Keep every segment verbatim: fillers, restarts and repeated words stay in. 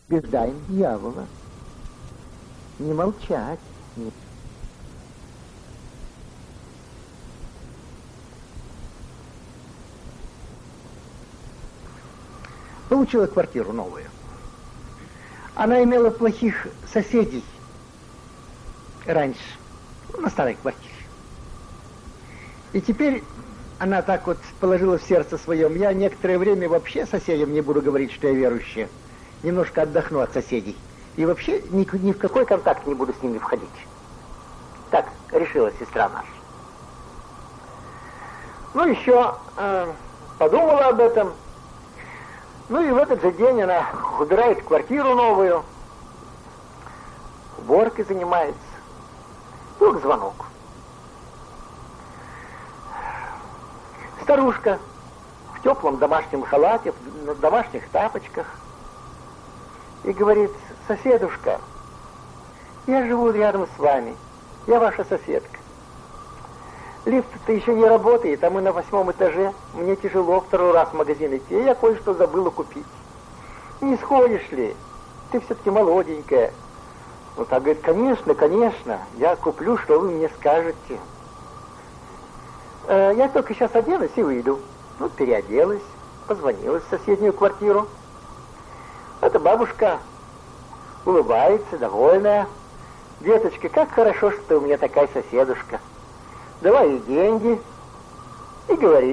Убеждаем дьявола. Не молчать. Не... Получила квартиру новую. Она имела плохих соседей раньше, на старой квартире. И теперь она так вот положила в сердце своем: я некоторое время вообще соседям не буду говорить, что я верующая. Немножко отдохну от соседей. И вообще ни, ни в какой контакт не буду с ними входить. Так решила сестра наша. Ну, еще э, подумала об этом. Ну и в этот же день она убирает квартиру новую, уборкой занимается. Вдруг звонок. Старушка в теплом домашнем халате, в домашних тапочках. И говорит: соседушка, я живу рядом с вами, я ваша соседка. Лифт-то еще не работает, а мы на восьмом этаже. Мне тяжело второй раз в магазин идти, я кое-что забыла купить. Не сходишь ли? Ты все-таки молоденькая. Ну так говорит: конечно, конечно, я куплю, что вы мне скажете. Э, я только сейчас оденусь и выйду. Ну, переоделась, позвонила в соседнюю квартиру. Эта бабушка улыбается, довольная. Деточка, как хорошо, что у меня такая соседушка. Давай ей деньги. И говорит: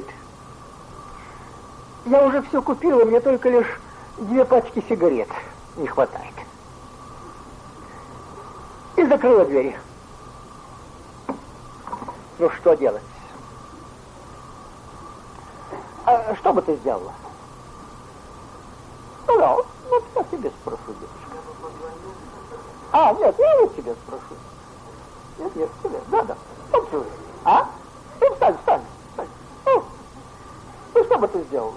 я уже все купила, мне только лишь две пачки сигарет не хватает. И закрыла двери. Ну, что делать? А что бы ты сделала? Ну, да, вот я тебе спрошу, деточка. А, нет, я вот тебя спрошу. Нет, нет, тебе. Да, да. Вот, а? Ну, встань, встань, встань. Ну, ну, что бы ты сделала?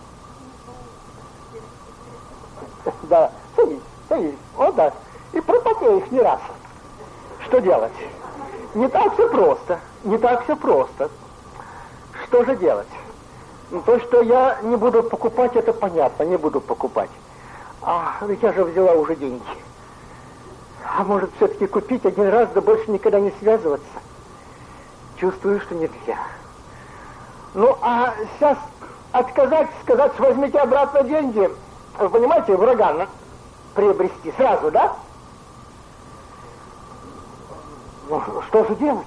Да, садись, садись. Вот так. И пропотеешь не раз. Что делать? Не так все просто. Не так все просто. Что же делать? Ну, то, что я не буду покупать, это понятно, не буду покупать. А, ведь я же взяла уже деньги. А может, все-таки купить один раз, да больше никогда не связываться? Чувствую, что нельзя. Ну, а сейчас отказать, сказать, возьмите обратно деньги, вы понимаете, врага приобрести сразу, да? Ну, что же делать?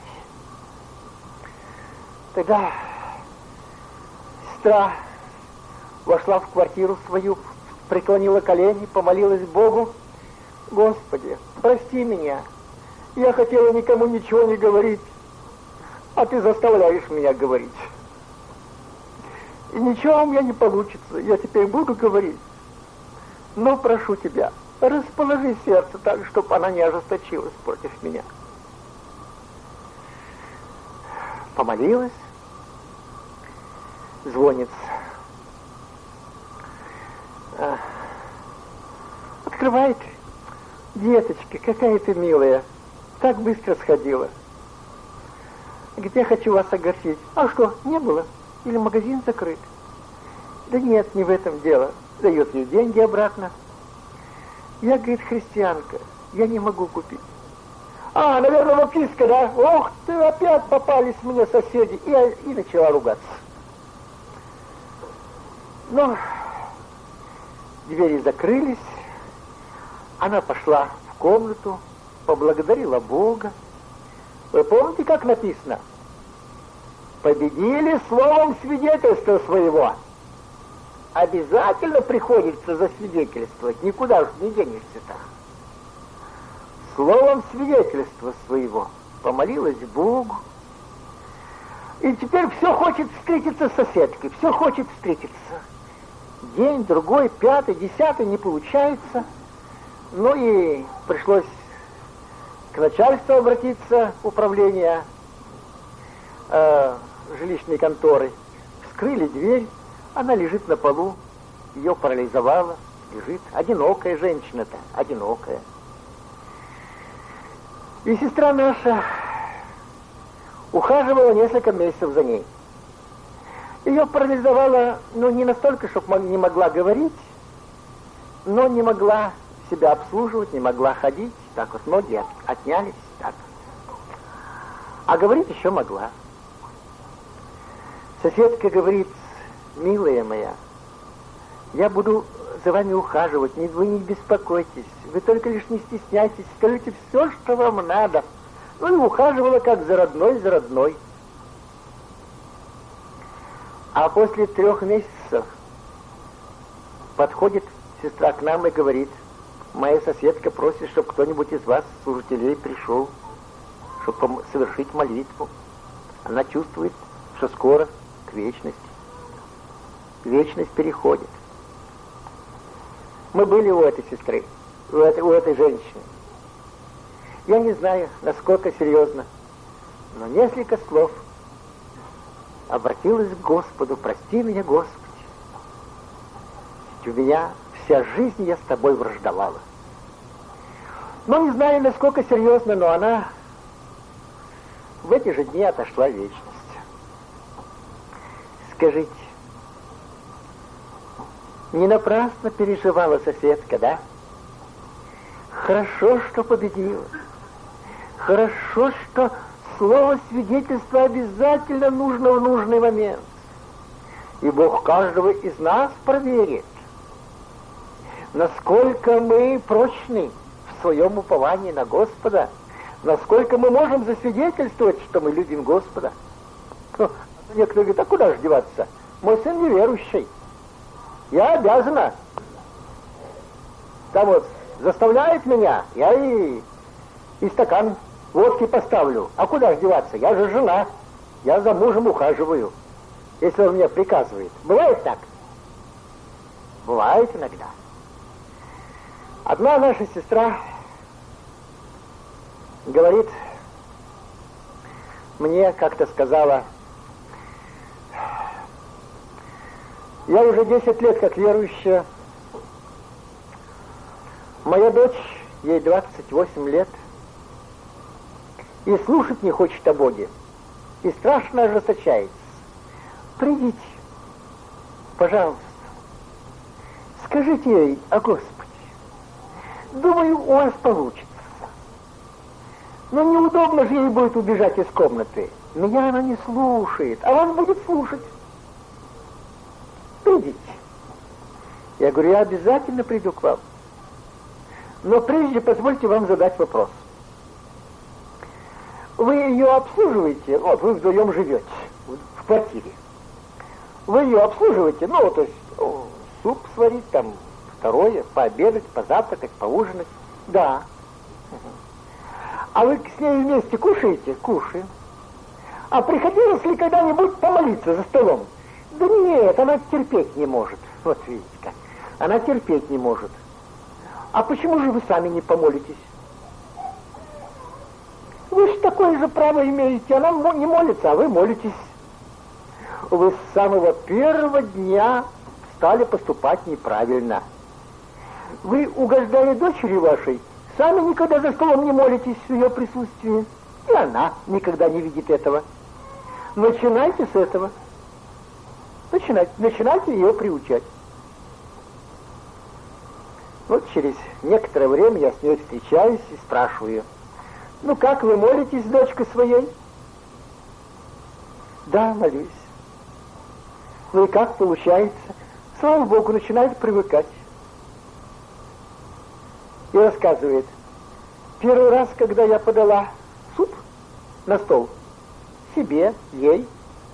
Тогда сестра вошла в квартиру свою, преклонила колени, помолилась Богу: Господи, прости меня, я хотела никому ничего не говорить, а ты заставляешь меня говорить. И ничего у меня не получится, я теперь буду говорить. Но прошу тебя, расположи сердце так, чтобы она не ожесточилась против меня. Помолилась, звонит. А, открывает. Деточка, какая ты милая, так быстро сходила. Говорит: я хочу вас огорчить. А что, не было? Или магазин закрыт? Да нет, не в этом дело. Дает ей деньги обратно. Я, говорит, христианка, я не могу купить. А, наверное, выписка, да? Ох ты, опять попались мне соседи. И, и начала ругаться. Но двери закрылись. Она пошла в комнату, поблагодарила Бога. Вы помните, как написано? Победили словом свидетельства своего. Обязательно приходится засвидетельствовать, никуда уж не денешься-то. Словом свидетельства своего. Помолилась Богу. И теперь все хочет встретиться с соседкой, все хочет встретиться. День, другой, пятый, десятый, не получается. Ну и пришлось к начальству обратиться, управление э, жилищной конторы. Вскрыли дверь, она лежит на полу, ее парализовало, лежит. Одинокая женщина-то, одинокая. И сестра наша ухаживала несколько месяцев за ней. Ее парализовало, ну, не настолько, чтобы не могла говорить, но не могла себя обслуживать, не могла ходить, так вот ноги от, отнялись, так. А говорить еще могла. Соседка говорит: милая моя, я буду за вами ухаживать, не, вы не беспокойтесь, вы только лишь не стесняйтесь, скажите все, что вам надо. Ну и ухаживала как за родной, за родной. А после трех месяцев подходит сестра к нам и говорит: моя соседка просит, чтобы кто-нибудь из вас, служителей, пришел, чтобы совершить молитву. Она чувствует, что скоро к вечности. Вечность переходит. Мы были у этой сестры, у этой, у этой женщины. Я не знаю, насколько серьезно, но несколько слов обратилась к Господу: прости меня, Господи, ведь у меня вся жизнь я с тобой враждовала. Но не знаю, насколько серьезно, но она в эти же дни отошла в вечность. Скажите, не напрасно переживала соседка, да? Хорошо, что победила. Хорошо, что слово свидетельства обязательно нужно в нужный момент. И Бог каждого из нас проверит, насколько мы прочны в своем уповании на Господа, насколько мы можем засвидетельствовать, что мы любим Господа. Ну, некоторые говорят: а куда же деваться? Мой сын неверующий. Я обязана. Там вот заставляет меня, я и, и стакан водки поставлю. А куда же деваться? Я же жена. Я за мужем ухаживаю, если он мне приказывает. Бывает так? Бывает иногда. Одна наша сестра говорит, мне как-то сказала: я уже десять лет как верующая, моя дочь, ей двадцать восемь лет, и слушать не хочет о Боге, и страшно ожесточается. Придите, пожалуйста, скажите ей о Господе. Думаю, у вас получится. Но неудобно же ей будет убежать из комнаты. Меня она не слушает, а вас будет слушать. Придите. Я говорю: я обязательно приду к вам. Но прежде позвольте вам задать вопрос. Вы ее обслуживаете, вот вы вдвоем живете в квартире. Вы ее обслуживаете, ну, то есть ну, суп сварить, там, второе, пообедать, позавтракать, поужинать. Да. А вы с ней вместе кушаете? Кушаем. А приходилось ли когда-нибудь помолиться за столом? Да нет, она терпеть не может. Вот видите как. Она терпеть не может. А почему же вы сами не помолитесь? Вы же такое же право имеете. Она не молится, а вы молитесь. Вы с самого первого дня стали поступать неправильно. Вы, угождая дочери вашей, сами никогда за столом не молитесь в ее присутствии. И она никогда не видит этого. Начинайте с этого. Начинайте, начинайте ее приучать. Вот через некоторое время я с ней встречаюсь и спрашиваю: ну как вы молитесь с дочкой своей? Да, молюсь. Ну и как получается? Слава Богу, начинает привыкать. И рассказывает: первый раз, когда я подала суп на стол себе, ей,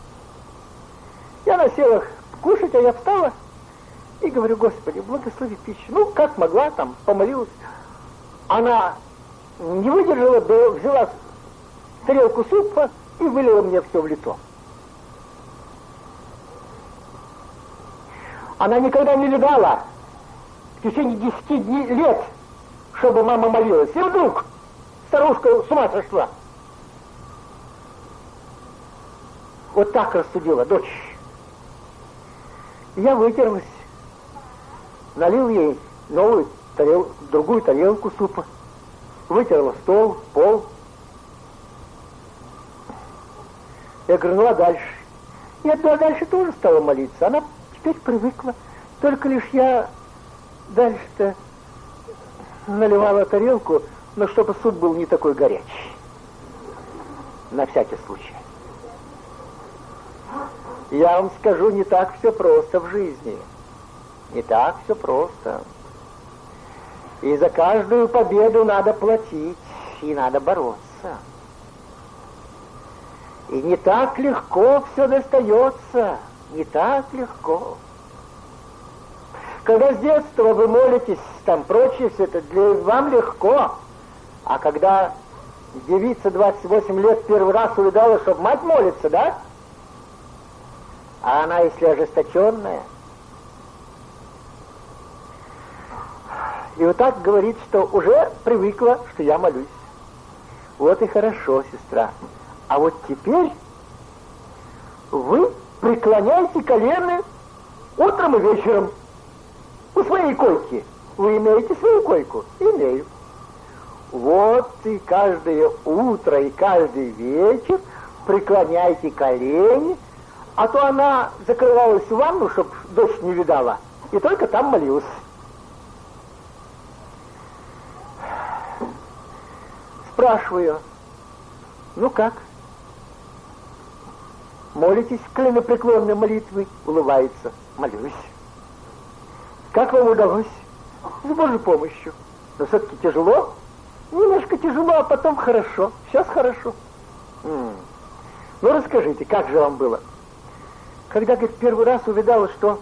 и она села кушать, а я встала и говорю: Господи, благослови пищу. Ну, как могла, там, помолилась. Она не выдержала, да взяла тарелку супа и вылила мне все в лицо. Она никогда не видала в течение десяти дней, лет, чтобы мама молилась. И вдруг старушка с ума сошла. Вот так рассудила дочь. Я вытерлась, налил ей новую тарел, другую тарелку супа, вытерла стол, пол. Я говорю: ну а дальше? И а дальше тоже стала молиться. Она теперь привыкла. Только лишь я дальше-то наливала тарелку, но чтобы суп был не такой горячий. На всякий случай. Я вам скажу, не так все просто в жизни. Не так все просто. И за каждую победу надо платить, и надо бороться. И не так легко все достается, не так легко. Когда с детства вы молитесь, там прочее, все это для вам легко. А когда девица двадцать восемь лет первый раз увидала, чтобы мать молится, да? А она, если ожесточенная. И вот так говорит, что уже привыкла, что я молюсь. Вот и хорошо, сестра. А вот теперь вы преклоняете колено утром и вечером у своей койки. Вы имеете свою койку? Имею. Вот и каждое утро, и каждый вечер преклоняйте колени, а то она закрывалась в ванну, чтобы дождь не видала, и только там молилась. Спрашиваю, ну как? Молитесь коленопреклонной молитвой? Улыбается. Молюсь. Как вам удалось? С Божьей помощью. Но все-таки тяжело? Немножко тяжело, а потом хорошо. Сейчас хорошо. М-м. Ну расскажите, как же вам было? Когда, говорит, первый раз увидала, что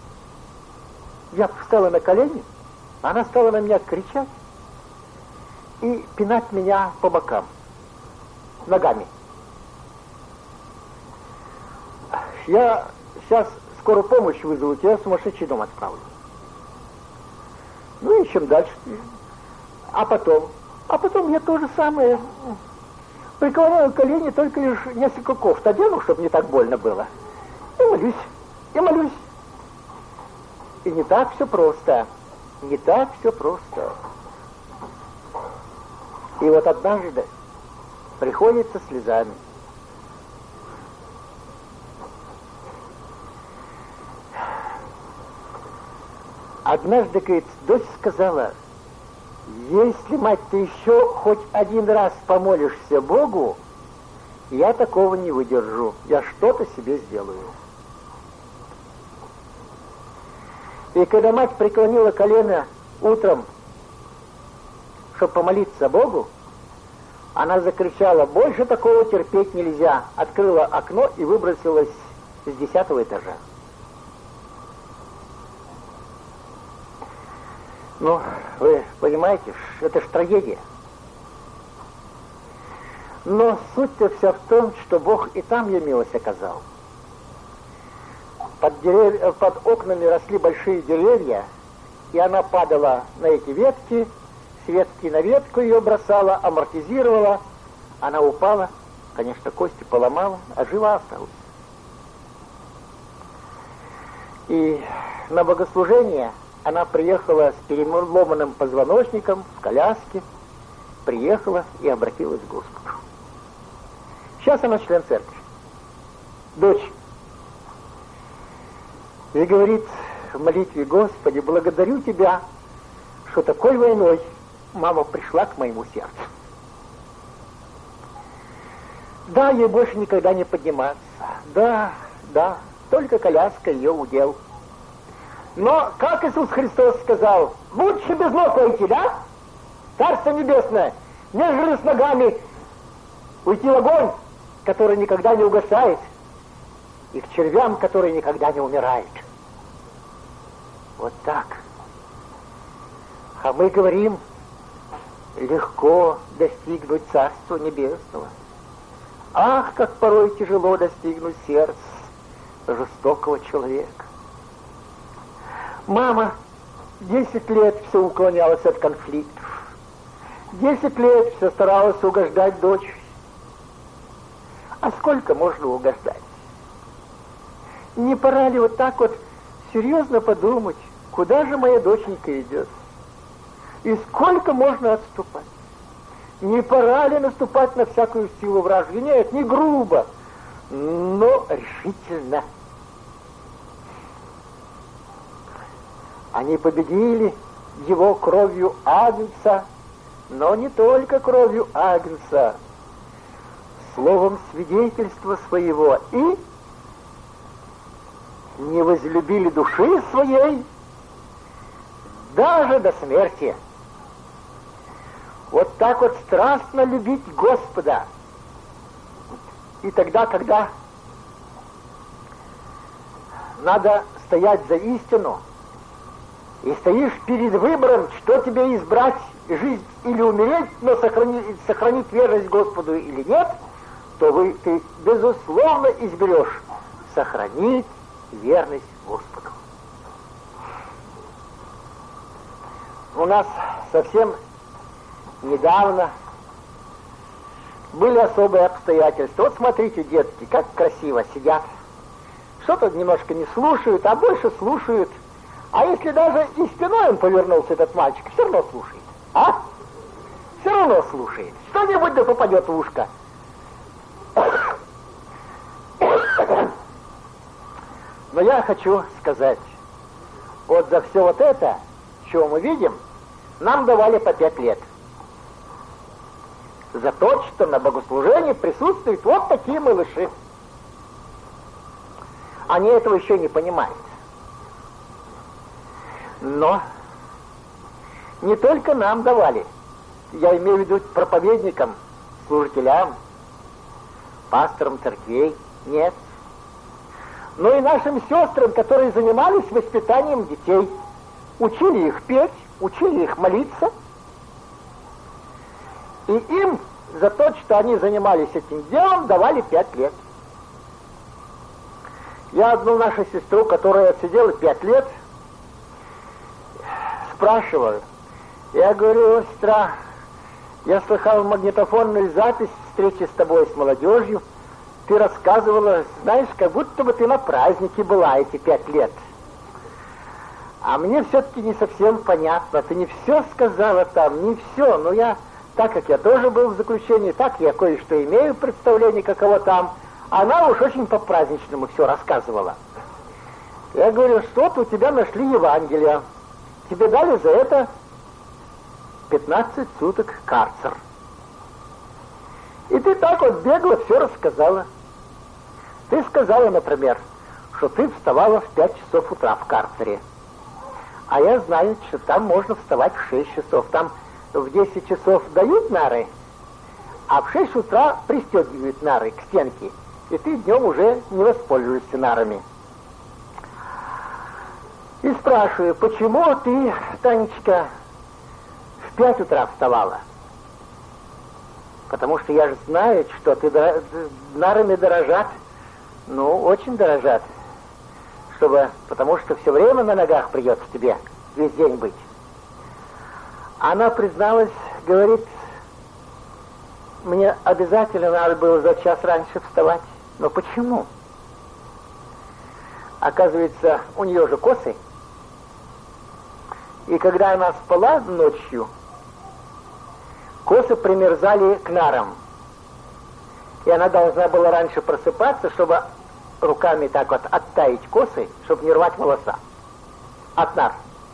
я встала на колени, она стала на меня кричать и пинать меня по бокам ногами. Я сейчас скорую помощь вызову, тебя в сумасшедший дом отправлю. Ну и чем дальше? А потом? А потом я то же самое преклоняю колени, только лишь несколько кофт одену, чтобы не так больно было. И молюсь, и молюсь. И не так все просто. Не так все просто. И вот однажды приходится слезами. Однажды, говорит, дочь сказала, если, мать, ты еще хоть один раз помолишься Богу, я такого не выдержу, я что-то себе сделаю. И когда мать преклонила колено утром, чтобы помолиться Богу, она закричала, больше такого терпеть нельзя, открыла окно и выбросилась с десятого этажа. Ну, вы понимаете, это ж трагедия. Но суть-то вся в том, что Бог и там ей милость оказал. Под, дерев... Под окнами росли большие деревья, и она падала на эти ветки, с ветки на ветку ее бросала, амортизировала. Она упала, конечно, кости поломала, а жива осталась. И на богослужение она приехала с переломанным позвоночником, в коляске, приехала и обратилась к Господу. Сейчас она член церкви. Дочь. И говорит в молитве, Господи, благодарю Тебя, что такой войной мама пришла к моему сердцу. Да, ей больше никогда не подниматься. Да, да, только коляска ее удел. Но, как Иисус Христос сказал, лучше без ног уйти, да? Царство Небесное, нежели с ногами уйти в огонь, который никогда не угасает, и к червям, который никогда не умирает. Вот так. А мы говорим, легко достигнуть Царства Небесного. Ах, как порой тяжело достигнуть сердца жестокого человека. Мама десять лет все уклонялась от конфликтов. Десять лет все старалась угождать дочери. А сколько можно угождать? Не пора ли вот так вот серьезно подумать, куда же моя доченька идет? И сколько можно отступать? Не пора ли наступать на всякую силу вражьей? Нет, не грубо, но решительно. Они победили его кровью Агнца, но не только кровью Агнца, словом свидетельства своего, и не возлюбили души своей даже до смерти. Вот так вот страстно любить Господа. И тогда, когда надо стоять за истину, и стоишь перед выбором, что тебе избрать, жизнь или умереть, но сохранить, сохранить верность Господу или нет, то вы, ты, безусловно, изберешь сохранить верность Господу. У нас совсем недавно были особые обстоятельства. Вот смотрите, детки, как красиво сидят. Что-то немножко не слушают, а больше слушают. А если даже и спиной он повернулся, этот мальчик, все равно слушает. А? Все равно слушает. Что-нибудь да попадет в ушко. Но я хочу сказать, вот за все вот это, что мы видим, нам давали по пять лет. За то, что на богослужении присутствуют вот такие малыши. Они этого еще не понимают. Но не только нам давали, я имею в виду проповедникам, служителям, пасторам церквей, нет. Но и нашим сестрам, которые занимались воспитанием детей, учили их петь, учили их молиться. И им за то, что они занимались этим делом, давали пять лет. Я одну нашу сестру, которая отсидела пять лет, спрашиваю. Я говорю: сестра, я слыхал магнитофонную запись встречи с тобой, с молодежью. Ты рассказывала, знаешь, как будто бы ты на празднике была эти пять лет. А мне все-таки не совсем понятно. Ты не все сказала там, не все. Но я, так как я тоже был в заключении, так я кое-что имею представление, каково там. Она уж очень по-праздничному все рассказывала. Я говорю: что-то у тебя нашли Евангелие. Тебе дали за это пятнадцать суток карцер. И ты так вот бегло все рассказала. Ты сказала, например, что ты вставала в пять часов утра в карцере. А я знаю, что там можно вставать в шесть часов. Там в десять часов дают нары, а в шесть утра пристегивают нары к стенке. И ты днем уже не воспользуешься нарами. И спрашиваю: почему ты, Танечка, в пять утра вставала? Потому что я же знаю, что ты дор... нарами дорожат. Ну, очень дорожат. Чтобы... Потому что все время на ногах придется тебе весь день быть. Она призналась, говорит: мне обязательно надо было за час раньше вставать. Но почему? Оказывается, у нее же косы. И когда она спала ночью, косы примерзали к нарам. И она должна была раньше просыпаться, чтобы руками так вот оттаять косы, чтобы не рвать волоса от нар.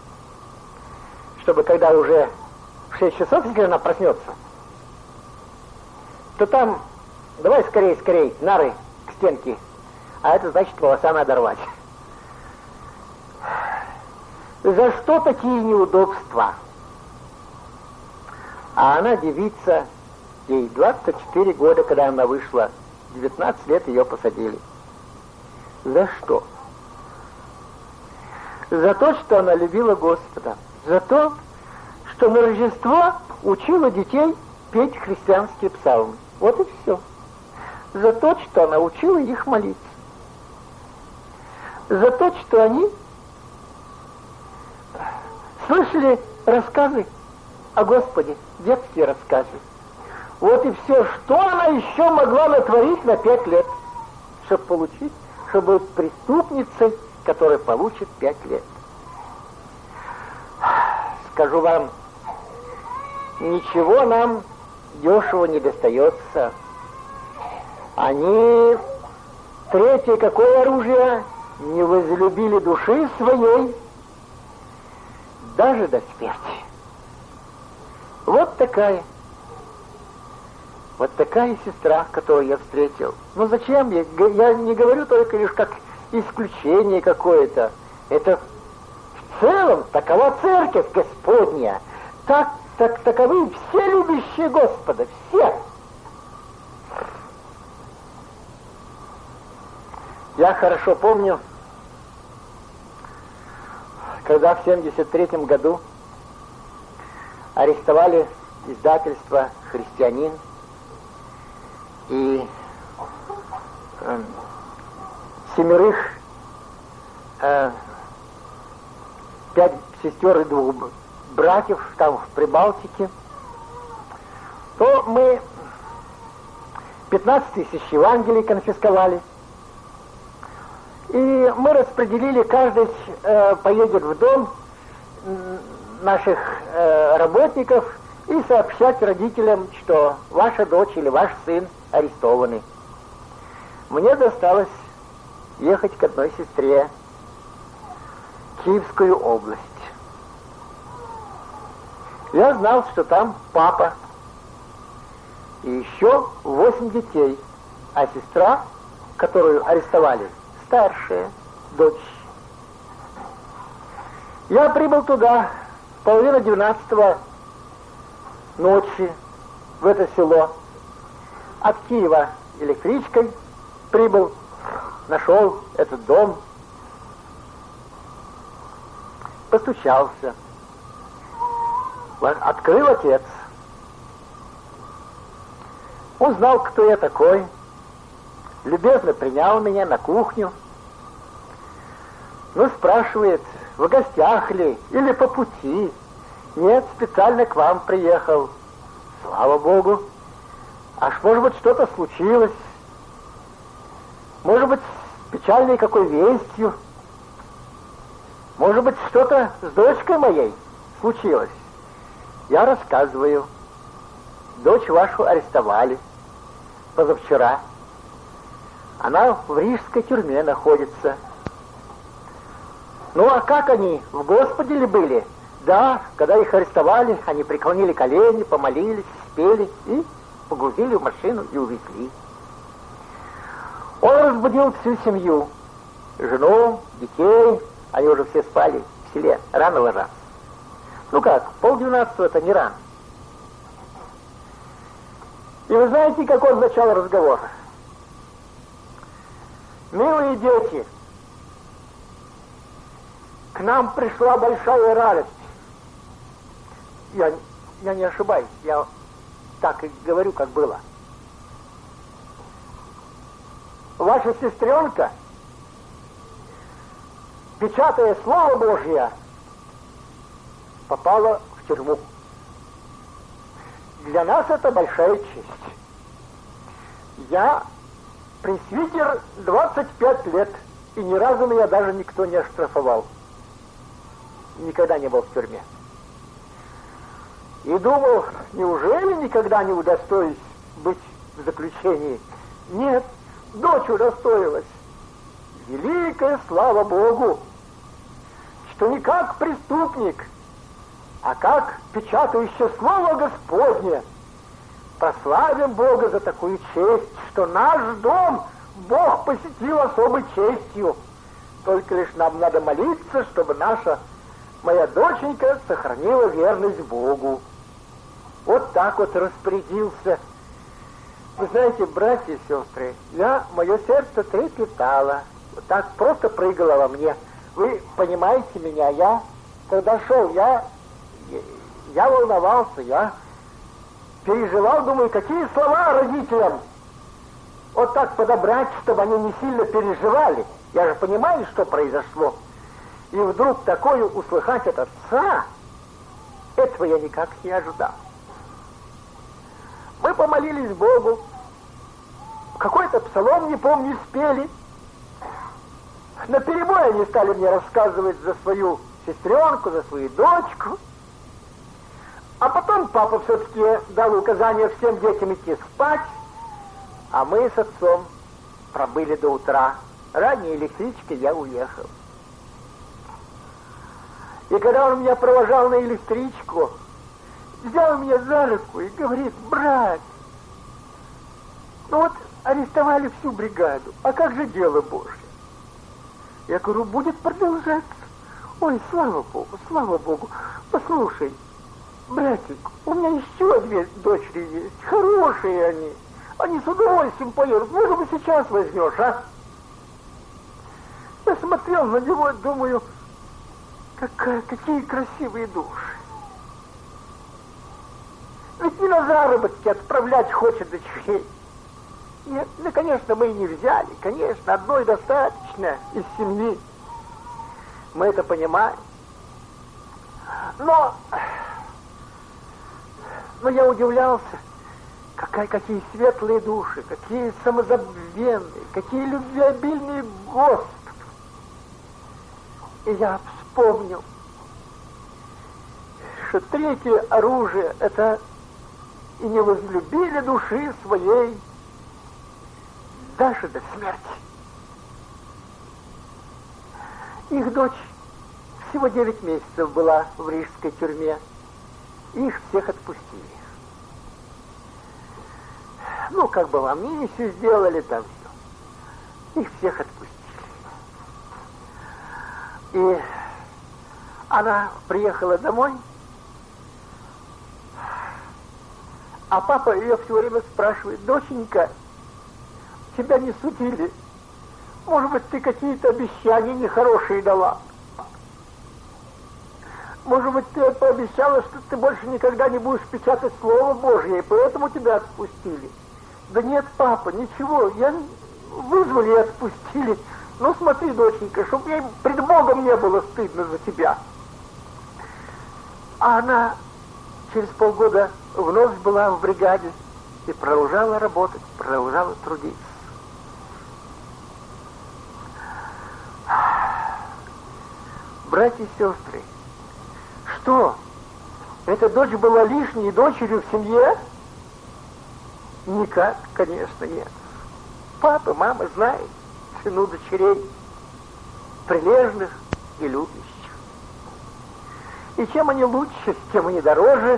Чтобы когда уже в шесть часов, если она проснется, то там давай скорее, скорее, нары к стенке. А это значит, волоса надо рвать. За что такие неудобства? А она девица, ей двадцать четыре года, когда она вышла, девятнадцать лет ее посадили. За что? За то, что она любила Господа. За то, что на Рождество учила детей петь христианские псалмы. Вот и все. За то, что она учила их молиться. За то, что они слышали рассказы о Господе, детские рассказы. Вот и все, что она еще могла натворить на пять лет, чтобы получить, чтобы быть преступницей, которая получит пять лет. Скажу вам, ничего нам дешево не достается. Они, третье, какое оружие? Не возлюбили души своей даже до смерти. Вот такая, вот такая сестра, которую я встретил. Ну зачем? Я, я не говорю только лишь как исключение какое-то. Это в целом такова церковь Господня. Так, так, таковы все любящие Господа, все. Я хорошо помню, когда в семьдесят третьем году арестовали издательство «Христианин», и э, семерых, э, пять сестер и двух братьев там в Прибалтике, то мы пятнадцать тысяч Евангелий конфисковали. И мы распределили, каждый э, поедет в дом наших э, работников и сообщать родителям, что ваша дочь или ваш сын арестованы. Мне досталось ехать к одной сестре в Киевскую область. Я знал, что там папа и еще восемь детей, а сестра, которую арестовали, старшая дочь. Я прибыл туда в половину двенадцатого ночи, в это село. От Киева электричкой прибыл, нашел этот дом, постучался. Открыл отец. Узнал, кто я такой, любезно принял меня на кухню. Ну, спрашивает, в гостях ли или по пути? Нет, специально к вам приехал. Слава Богу. Аж, может быть, что-то случилось. Может быть, с печальной какой вестью. Может быть, что-то с дочкой моей случилось. Я рассказываю. Дочь вашу арестовали позавчера. Она в рижской тюрьме находится. Ну, а как они, в Господе ли были? Да, когда их арестовали, они преклонили колени, помолились, спели и погрузили в машину и увезли. Он разбудил всю семью, жену, детей, они уже все спали в селе, рано ложатся. Ну как, полдвенадцатого это не рано. И вы знаете, какой начало разговора? Милые дети, к нам пришла большая радость. Я, я не ошибаюсь, я так и говорю, как было. Ваша сестренка, печатая Слово Божье, попала в тюрьму. Для нас это большая честь. Я пресвитер двадцать пять лет, и ни разу меня даже никто не оштрафовал. Никогда не был в тюрьме. И думал, неужели никогда не удостоюсь быть в заключении? Нет, дочь удостоилась. Великая слава Богу, что не как преступник, а как печатающее Слово Господне. Прославим Бога за такую честь, что наш дом Бог посетил особой честью. Только лишь нам надо молиться, чтобы наша моя доченька сохранила верность Богу. Вот так вот распорядился. Вы знаете, братья и сестры, я, мое сердце трепетало, вот так просто прыгало во мне. Вы понимаете меня, я, когда шел, я, я волновался, я переживал, думаю, какие слова родителям вот так подобрать, чтобы они не сильно переживали. Я же понимаю, что произошло. И вдруг такое услыхать от отца, этого я никак не ожидал. Мы помолились Богу, какой-то псалом, не помню, спели. Наперебой они стали мне рассказывать за свою сестренку, за свою дочку. А потом папа все-таки дал указание всем детям идти спать, а мы с отцом пробыли до утра. Ранней электричкой я уехал. И когда он меня провожал на электричку, взял меня за руку и говорит: брат, ну вот арестовали всю бригаду, а как же дело Божье? Я говорю: будет продолжаться. Ой, слава Богу, слава Богу. Послушай, братик, у меня еще две дочери есть, хорошие они. Они с удовольствием поедут. Может быть, сейчас возьмешь, а? Я смотрел на него и думаю, какая, какие красивые души. Ведь не на заработки отправлять хочет дочерей. Нет, ну, конечно, мы и не взяли. Конечно, одной достаточно из семьи. Мы это понимаем. Но, но я удивлялся, какая, какие светлые души, какие самозабвенные, какие любвеобильные Господь. И я вспомнил, что третье оружие — это и не возлюбили души своей даже до смерти. Их дочь всего девять месяцев была в рижской тюрьме. Их всех отпустили. Ну, как бы вам миссию сделали там все. Их всех отпустили. И она приехала домой, а папа ее все время спрашивает: доченька, тебя не судили? Может быть, ты какие-то обещания нехорошие дала? Может быть, ты пообещала, что ты больше никогда не будешь печатать Слово Божье, и поэтому тебя отпустили? Да нет, папа, ничего, я вызвали и отпустили. Ну, смотри, доченька, чтобы мне пред Богом не было стыдно за тебя. А она через полгода вновь была в бригаде и продолжала работать, продолжала трудиться. Братья и сестры, что? Эта дочь была лишней дочерью в семье? Никак, конечно, нет. Папа, мама знает цену дочерей, прилежных и любящих. И чем они лучше, тем они дороже.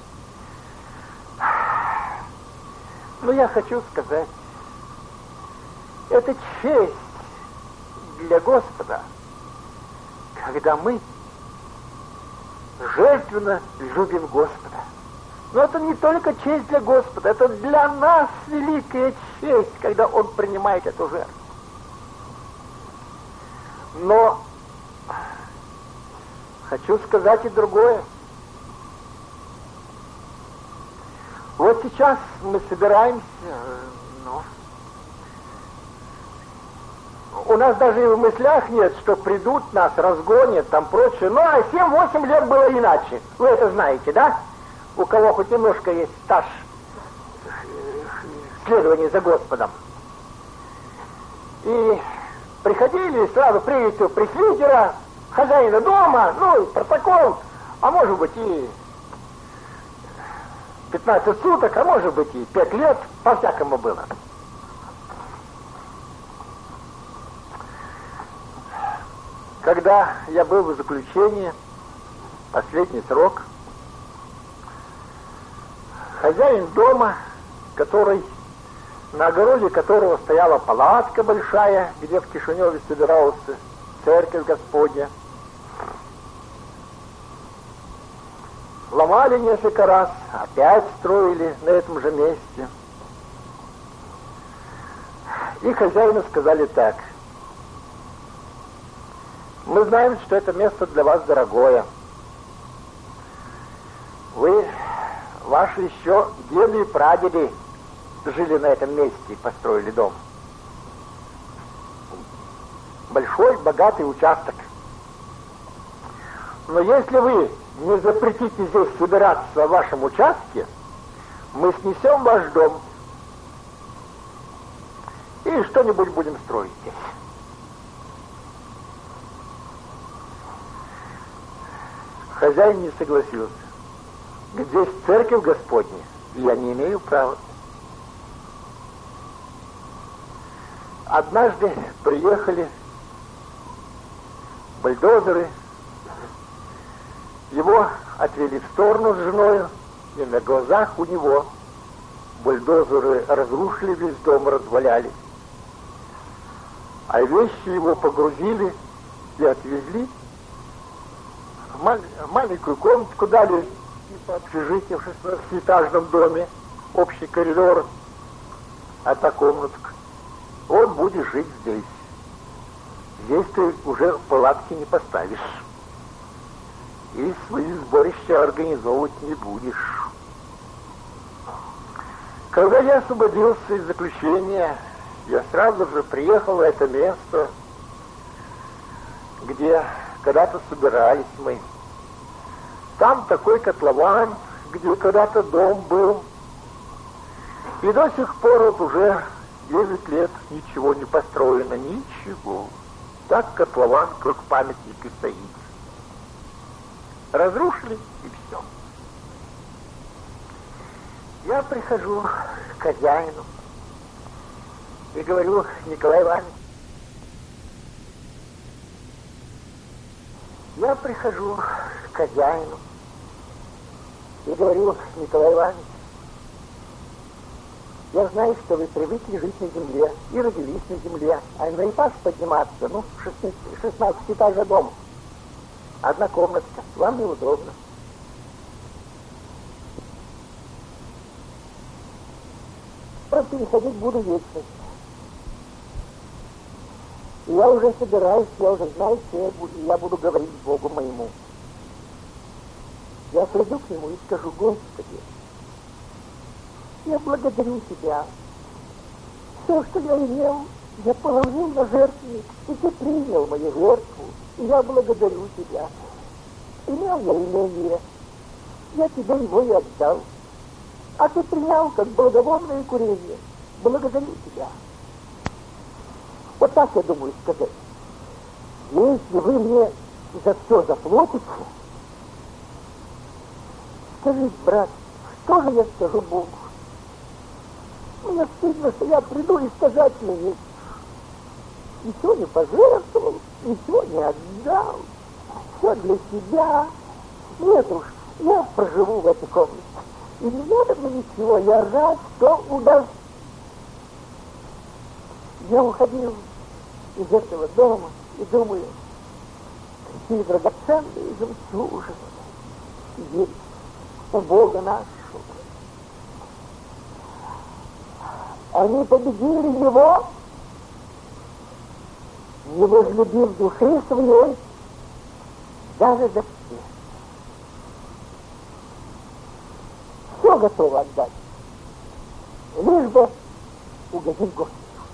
Но я хочу сказать, это честь для Господа, когда мы жертвенно любим Господа. Но это не только честь для Господа, это для нас великая честь, когда Он принимает эту жертву. Но хочу сказать и другое. Вот сейчас мы собираемся, ну, у нас даже и в мыслях нет, что придут, нас разгонят, там прочее. Ну, а семь-восемь лет было иначе. Вы это знаете, да? У кого хоть немножко есть стаж следования за Господом. И приходили сразу приветствию пресвитера, хозяина дома, ну, и протокол, а может быть и пятнадцать суток, а может быть и пять лет, по-всякому было. Когда я был в заключении, последний срок, хозяин дома, который, на огороде которого стояла палатка большая, где в Кишиневе собиралась церковь Господня, ломали несколько раз, опять строили на этом же месте. И хозяину сказали так: мы знаем, что это место для вас дорогое. Вы, ваши еще деды и прадеды жили на этом месте и построили дом. Большой, богатый участок. Но если вы не запретите здесь собираться в вашем участке, мы снесем ваш дом и что-нибудь будем строить здесь. Хозяин не согласился. Здесь церковь Господня, и я не имею права. Однажды приехали бульдозеры Его отвели в сторону с женой, и на глазах у него бульдозеры разрушили весь дом, разваляли. А вещи его погрузили и отвезли в мал- маленькую комнатку, дали типа общежитие в шестнадцатиэтажном доме, общий коридор, одна комнатка. Вот будешь жить здесь. Здесь ты уже палатки не поставишь. И свои сборища организовывать не будешь. Когда я освободился из заключения, я сразу же приехал в это место, где когда-то собирались мы. Там такой котлован, где когда-то дом был. И до сих пор вот уже девять лет ничего не построено, ничего. Так котлован, как памятник, и стоит. Разрушили, и все. Я прихожу к хозяину и говорю: Николай Иванович, я прихожу к хозяину и говорю: Николай Иванович, я знаю, что вы привыкли жить на земле и родились на земле, а на этаж подниматься, ну, шестнадцатиэтажный дом, одна комнатка, вам неудобно. Просто переходить буду вечность. И я уже собираюсь, я уже знаю, что я буду, я буду говорить Богу моему. Я приду к нему и скажу: Господи, я благодарю Тебя. Все, что я имел, я положил на жертвенник, и Ты принял мою жертву, и я благодарю Тебя. Имел я имение, я Тебе его и отдал. А Ты принял, как благовонное курение. Благодарю Тебя. Вот так я думаю сказать. Если вы мне за все заплатите, скажите, брат, что же я скажу Богу? Мне стыдно, что я приду и сказать мне: ничего не пожертвовал, ничего не отдал, все для себя. Нет уж, я проживу в этой комнате. И не надо мне ничего, я рад, что удастся. Я уходил из этого дома и думаю: какие драгоценные жемчужины есть у Бога нашего. Они победили его, не возлюбив души своей даже до смерти. Все готово отдать, лишь бы угодить Господу.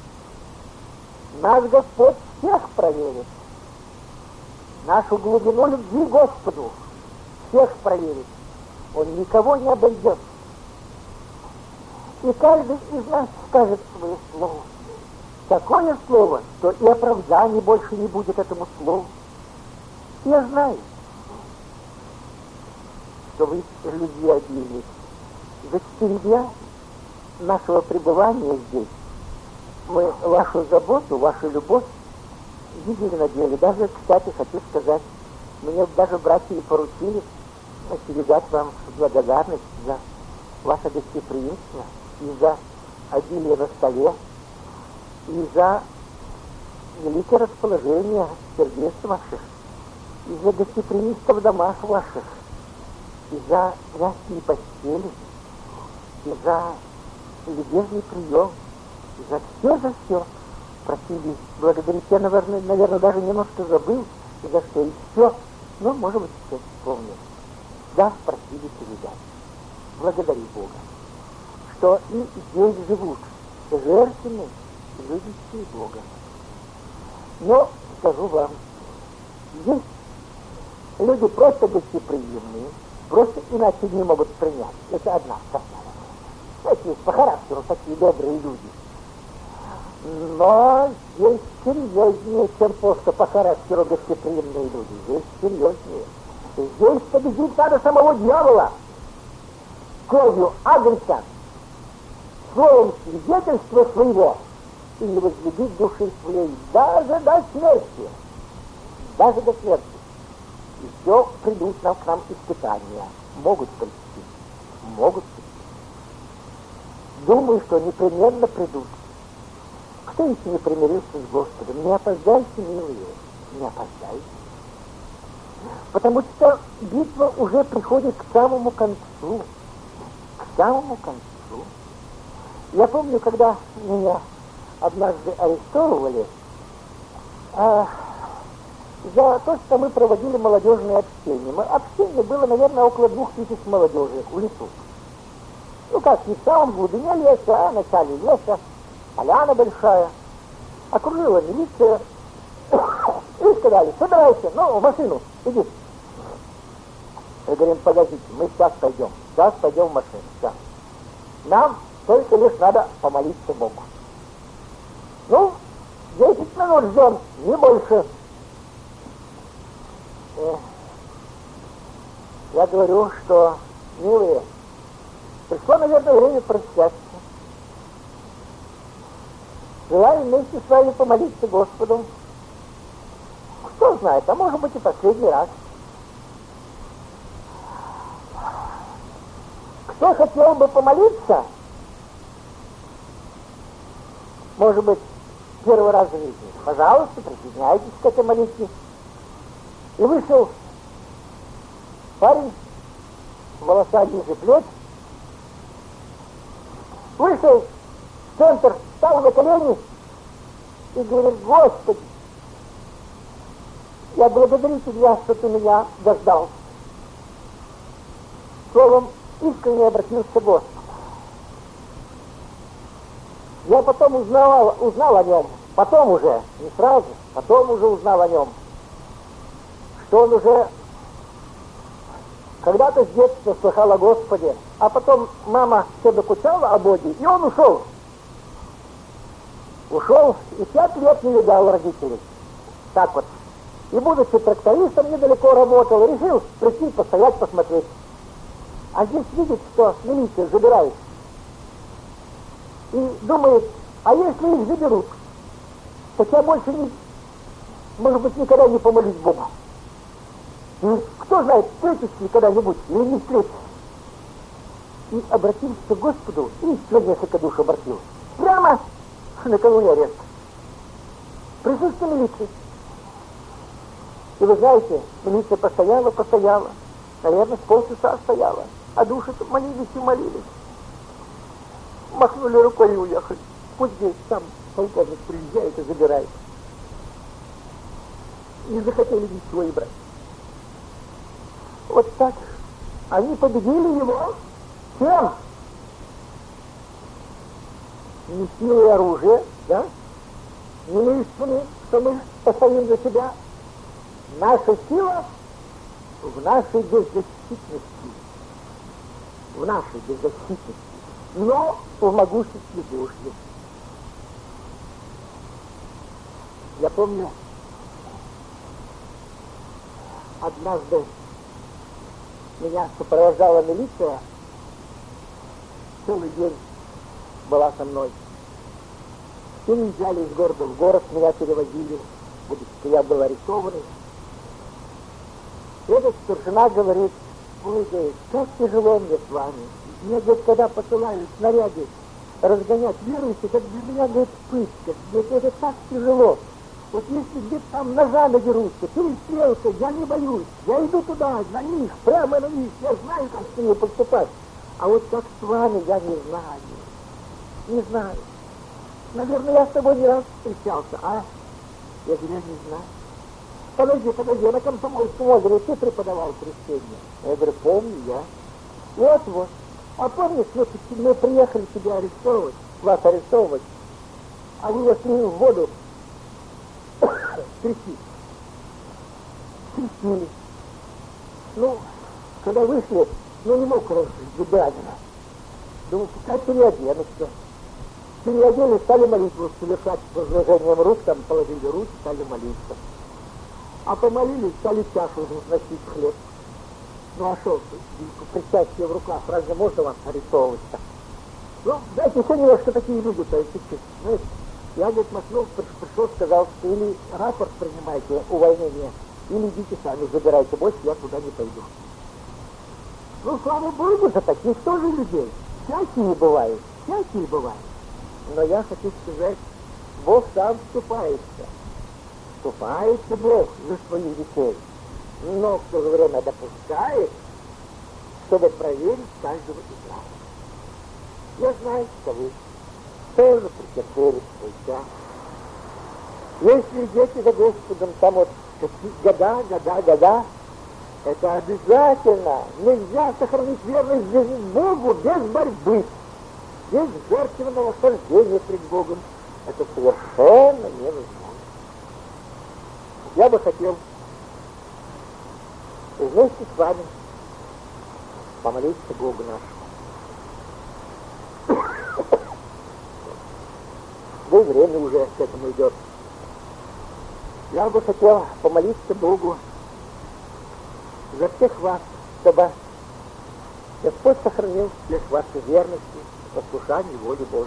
Наш Господь всех проверит. Нашу глубину любви Господу всех проверит. Он никого не обойдет. И каждый из нас скажет свое слово. Такое слово, что и оправдания больше не будет этому слову. Я знаю, что вы, люди обильные, за четыре дня нашего пребывания здесь мы вашу заботу, вашу любовь видели на деле. Даже, кстати, хочу сказать, мне даже братья и поручили передать вам благодарность за ваше гостеприимство и за обилие на столе, и за великое расположение сердец ваших, и за гостеприимство в домах ваших, и за мягкие постели, и за любезный прием, и за все, за все просили благодарить. Я, наверное, наверное, даже немножко забыл, и за что еще, но, может быть, сейчас вспомню. Да, просили передать. Благодарю Бога, что и здесь живут жертвенные, любящие Бога. Но, скажу вам, есть люди просто гостеприимные, просто иначе не могут принять. Это одна сторона. Знаете, есть по характеру такие добрые люди. Но есть серьезнее, чем просто по характеру гостеприимные люди. Есть серьезнее. Здесь победить надо самого дьявола кровью агнца, словом свидетельства своего, и не возлюбить души своей даже до смерти. Даже до смерти. Еще придут нам к нам испытания. Могут прийти. Могут прийти. Думаю, что непременно придут. Кто еще не примирился с Господом? Не опоздайте, милые, не опоздайте. Потому что битва уже приходит к самому концу. К самому концу. Я помню, когда меня однажды арестовывали а, за то, что мы проводили молодежное общение. Мы, общение было, наверное, около двух тысяч молодежи в лесу. Ну как, не в самом глубине леса, а в начале леса. Поляна большая. Окружила милиция. И сказали, собирайся, ну, в машину, иди. Мы говорим, подождите, мы сейчас пойдем. Сейчас пойдем в машину, сейчас. Нам только лишь надо помолиться Богу. Ну, десять минут ждем, не больше. Э, я говорю, что, милые, пришло, наверное, время прощаться. Желаю вместе с вами помолиться Господу. Кто знает, а может быть и последний раз. Кто хотел бы помолиться, может быть, первый раз в жизни, пожалуйста, присоединяйтесь к этой молитве. И вышел парень, волоса ниже плеч, вышел в центр, встал на колени и говорит, Господи, я благодарю Тебя, что Ты меня дождался. Словом, искренне обратился Господь. Я потом узнал, узнал о нем, потом уже, не сразу, потом уже узнал о нем, что он уже когда-то с детства слыхал о Господе, а потом мама все докучала о Боге, и он ушел. Ушел и пять лет не видал родителей. Так вот. И, будучи трактористом, недалеко работал, решил прийти, постоять, посмотреть. А здесь видит, что милиция забирает. И думает, а если их заберут, так я больше не, может быть, никогда не помолюсь Богу. И кто знает, встретишься ли когда-нибудь или не встретишься. И обратился к Господу, и еще несколько душ обратил. Прямо накануне ареста. Присутствие милиции. И вы знаете, милиция постояла, постояла. Наверное, с полчаса стояла. А души-то молились и молились. Махнули рукой и уехали. Вот здесь сам полковник приезжает и забирает. Не захотели ничего и брать. Вот так. Они победили его. Чем? Не силой оружия, да? Не мыслями, что мы постоим за себя. Наша сила в нашей беззащитности. В нашей беззащитности. Но в могуществе Божьем. Я помню, однажды меня сопровождала милиция, целый день была со мной. Переезжали из города в город, меня перевозили, потому что я был арестованный. И этот старшина говорит, ой, говорит, как тяжело мне с вами. Мне, говорит, когда посылают снаряды разгонять верующих, это для меня, говорит, пытка. Говорит, это так тяжело. Вот если где-то там ножами дерутся, перестрелка, я не боюсь. Я иду туда, на них, прямо на них. Я знаю, как с ними поступать. А вот как с вами, я не знаю. Не знаю. Наверное, я с тобой не раз встречался, а? Я говорю, я не знаю. Подожди, подожди, я на Комсомольском озере ты преподавал крещение. Я говорю, помню я. Вот, вот. А помнишь, мы, мы приехали тебя арестовывать, вас арестовывать, а вы вошли в воду, крестить. Крестили. Ну, когда вышли, ну не мог разбирать. Думаю, пускай переоденутся. Переодели, стали молитву совершать с возложением рук, там положили руки, стали молиться. А помолились, стали чашу носить хлеб. Ну а что, причастие в руках, разве можно вас арестовывать-то? Ну, знаете, еще немножко такие люди-то, чуть-чуть, знаете. Я, говорит, махнул, пришел, сказал, что или рапорт принимаете, увольнение, Или идите сами, забирайте, больше я туда не пойду. Ну, слава Богу, за таких тоже людей. Всякие бывают, всякие бывают. Но я хочу сказать, Бог сам вступается. Вступается Бог за своих детей. Но в то же время допускает, чтобы проверить каждого из нас. Я знаю, что вы тоже претерпели свой час. Если идете за Господом, там вот года, года, года, это обязательно. Нельзя сохранить верность без Богу без борьбы, без жертвенного хождения пред Богом. Это совершенно невозможно. Я бы хотел вместе с вами помолиться Богу нашему. Да и время уже к этому идет. Я бы хотел помолиться Богу за всех вас, чтобы Господь сохранил всех вас в верности, послушании воле Божьей.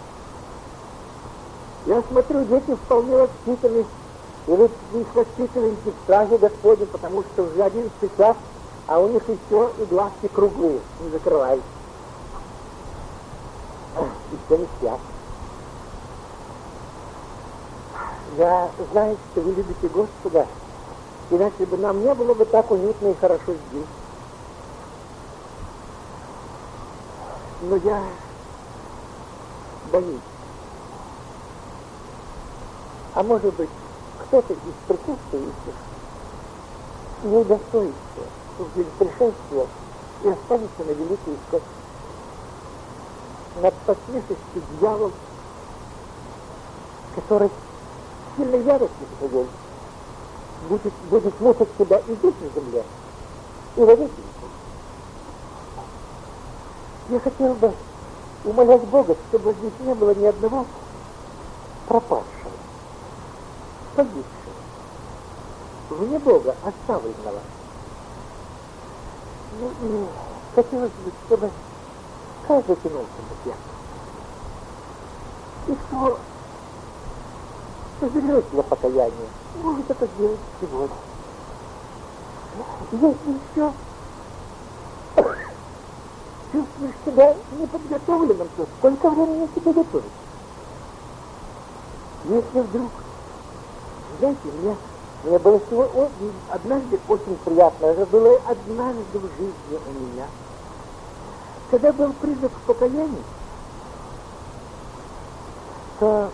Я смотрю, дети вполне воспитаны, и вы их воспитываете в страхе Господнем, потому что уже одиннадцатый час, а у них еще и глазки круглые, не закрывают. И все не спят. Я знаю, что вы любите Господа, иначе бы нам не было бы так уютно и хорошо здесь. Но я боюсь. А может быть, кто-то из присутствующих не удостоится в день пришествия и останется на великий исход. Над посмешищем дьявол, который сильной яростью поверит, будет, будет мучить себя и здесь на земле, и во веки веков. Я хотел бы умолять Бога, чтобы здесь не было ни одного пропавшего, погибшего, вне Бога оставленного. Ну и хотелось бы, чтобы каждый тянулся на сердце. И кто созрел для покаяния, может это сделать сегодня. Если еще чувствуешь себя неподготовленным, то сколько времени тебе готовить? Если вдруг, знаете, мне, мне было всего о, однажды очень приятно, это было однажды в жизни у меня. Когда был призыв к покаянию, то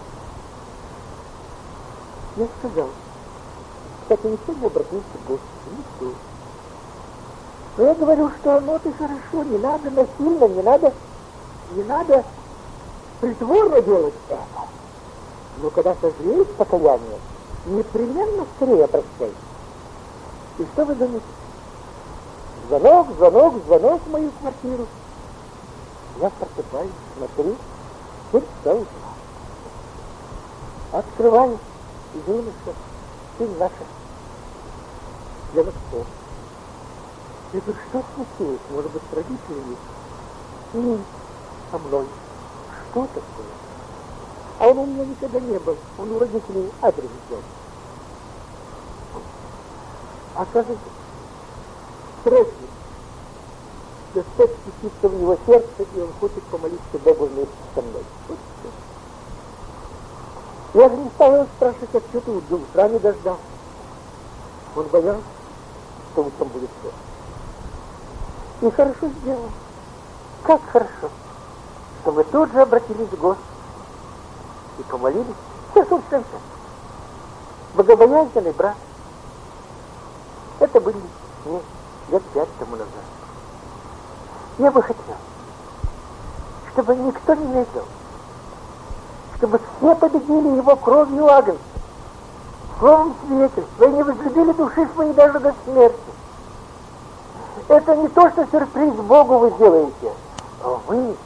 я сказал, кстати, никто не обратился к Господу, никто. Но я говорю, что ну ты хорошо, не надо насильно, не надо, не надо притворно делать это. Но когда созреет покаяние, непременно скорее обращайся. И что вы думаете? Звонок, звонок, звонок в мою квартиру. Я просыпаюсь, смотрю, тут все утро. Открываю, и юноша, сын наша, для мостов. Я говорю, что случилось? Может быть, с родителями? Нет, со мной. Что такое? А он у меня никогда не был. Он у родителей адрес взял. Оказывается, срочно. Господь спустится в него сердце, и он хочет помолиться Богу вместе со мной. Вот все. Я же не стал его спрашивать, а что ты до утра не дождал. Он боялся, что утром будет все. И хорошо сделал. Как хорошо, что мы тут же обратились к Господу и помолились. Сердцем в сердце. Богобоязненный брат. Это были ну, лет пять тому назад. Я бы хотел, чтобы никто не видел, чтобы все победили его кровью агнца, словом свидетельства, и не возлюбили души свои даже до смерти. Это не то, что сюрприз Богу вы делаете. Вы,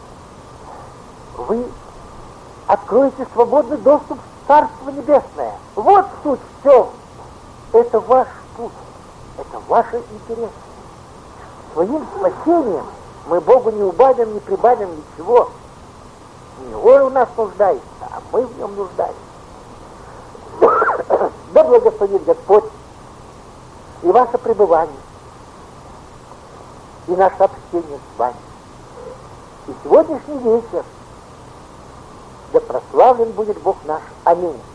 вы откроете свободный доступ в Царство Небесное. Вот суть в чем. Это ваш путь. Это ваши интересы. Своим спасением мы Богу не убавим, не прибавим ничего. Не Он у нас нуждается, а мы в нем нуждаемся. Да благословит Господь и ваше пребывание, и наше общение с вами. И сегодняшний вечер, да прославлен будет Бог наш. Аминь.